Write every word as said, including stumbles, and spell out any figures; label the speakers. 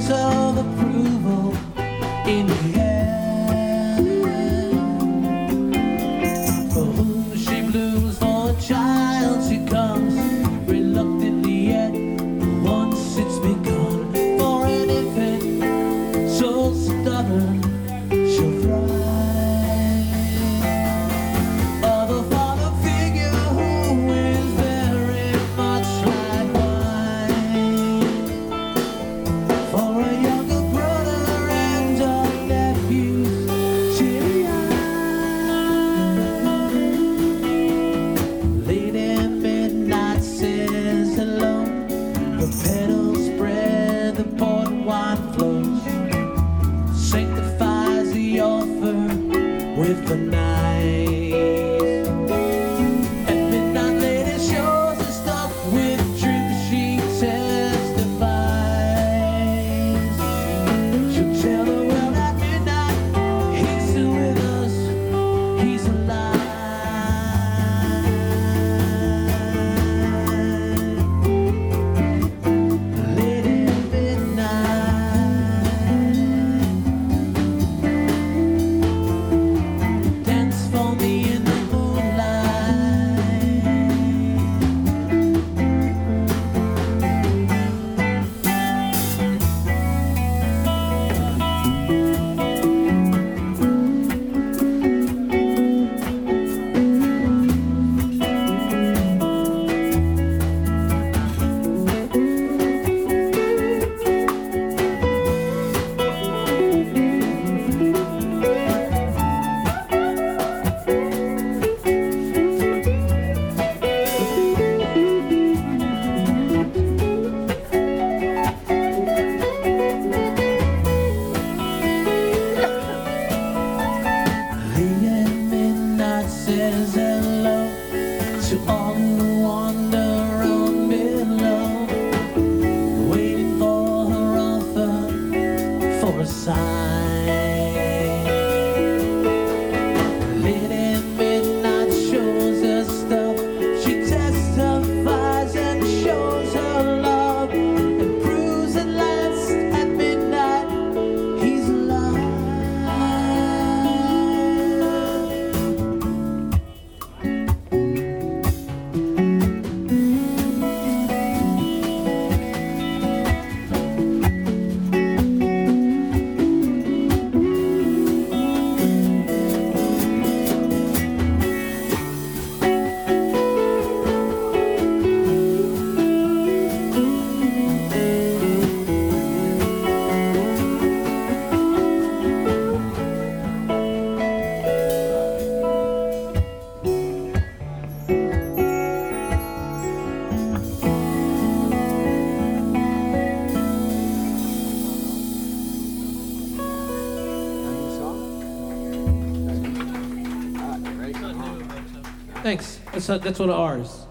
Speaker 1: notes of approval in the air. For whom she blooms, for a child she comes reluctantly yet. Once it's begun, for an infant so stubborn she'll thrive. Of a father figure who is very much like mine. For a younger brother and a nephew's teary-eyed. Lady Midnight says hello. The petals spread, the port wine flows, sanctifies the offer with the night. At midnight, lady shows her stuff with truth she testifies. She'll tell the world at midnight, he's still with us, he's alive. Lady Midnight, dance for me in the says hello to all who wander on below, waiting for her offer for a sign. Lady Midnight shows her stuff, she testifies and shows her love, and proves at last at midnight he's alive. Thanks. That's, that's one of ours.